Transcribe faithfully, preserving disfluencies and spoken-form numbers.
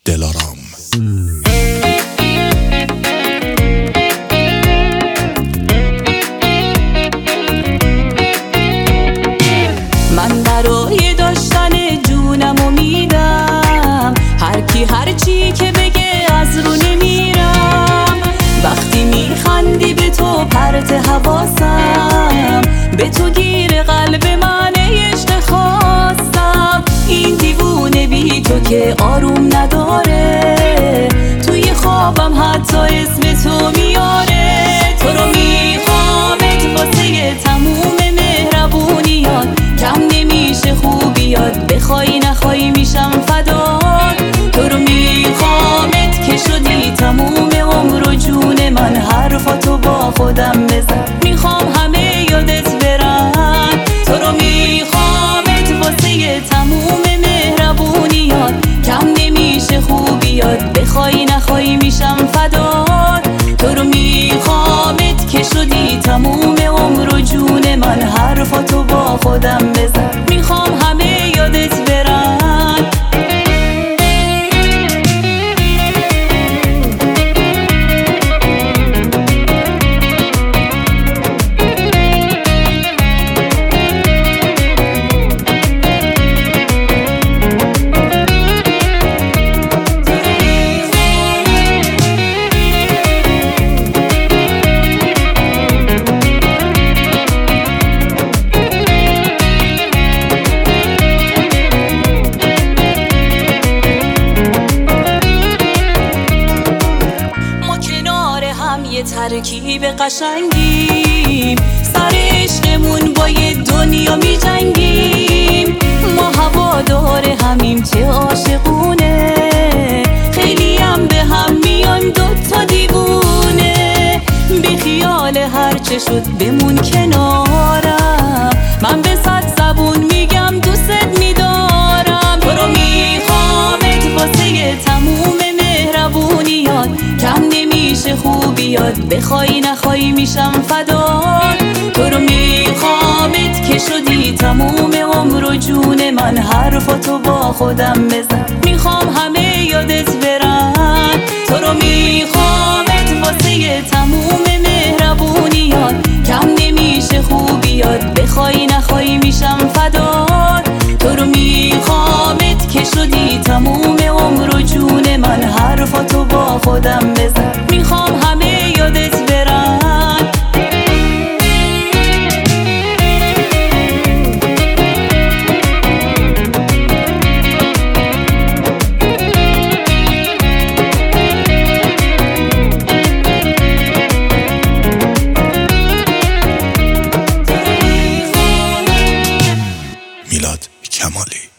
دلارام. من برای داشتن جونمو میدم، هر کی هر چی که بگه از رو نمیرم. وقتی میخندی به تو پرت حواسم، به تو گیر قلب من عشق خواستم. این دیوونه بی تو که آروم نداره، توی خوابم حتی اسم تو میاره. تو رو میخوامت واسه تموم مهربونیات، کم نمیشه خوبیات، بخوای نخوای میشم فدات. تو رو میخوامت که شدی تموم عمر و جون من، حرفاتو با خودم بزن، میخوام همه یادت برن. تو رو میخوامت واسه تموم مهربونیات، کم نمیشه خوبیات، بخوای نخوای میشم فدات. تو رو میخوامت که شدی تموم عمر و جون من، حرفاتو با خودم بزن، میخوام همه یادت برن. یه ترکیب قشنگیم، سر عشقمون با یه دنیا می جنگیم. ما هوادار همیم چه عاشقونه، خیلی هم به هم میان دوتا دیوونه. بی خیال هرچه شد بمون کنارم، من به صد زبون میگم دوست میدارم. تو رو میخوامت واسه تموم مهربونیات، کم نمیشه خوبیات، بخوای نخوای میشم فدات. تو رو میخوامت که شدی تموم عمر و جون من، حرفاتو با خودم بزن، میخوام همه یادت برن. تو رو میخوامت واسه تموم مهربونیات، کم نمیشه خوبیات، بخوای نخوای میشم فدات. تو رو میخوامت که شدی تموم عمر و جون من، حرفاتو با خودم بزن، میخوام همه یادت برن. میلاد کمالی.